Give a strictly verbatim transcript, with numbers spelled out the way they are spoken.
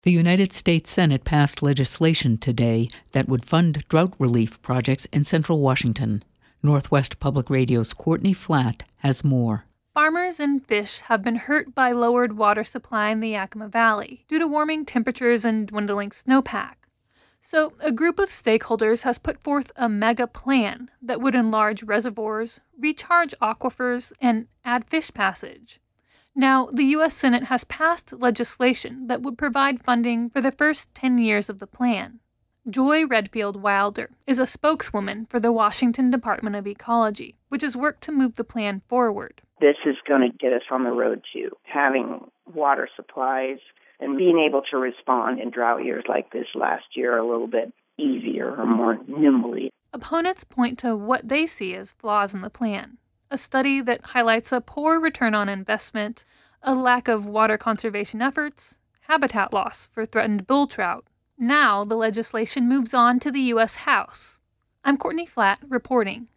The United States Senate passed legislation today that would fund drought relief projects in central Washington. Northwest Public Radio's Courtney Flatt has more. Farmers and fish have been hurt by lowered water supply in the Yakima Valley due to warming temperatures and dwindling snowpack. So, a group of stakeholders has put forth a mega plan that would enlarge reservoirs, recharge aquifers, and add fish passage. Now, the U S Senate has passed legislation that would provide funding for the first ten years of the plan. Joy Redfield Wilder is a spokeswoman for the Washington Department of Ecology, which has worked to move the plan forward. This is going to get us on the road to having water supplies and being able to respond in drought years like this last year a little bit easier or more nimbly. Opponents point to what they see as flaws in the plan. A study that highlights a poor return on investment, a lack of water conservation efforts, habitat loss for threatened bull trout. Now the legislation moves on to the U S House. I'm Courtney Flatt reporting.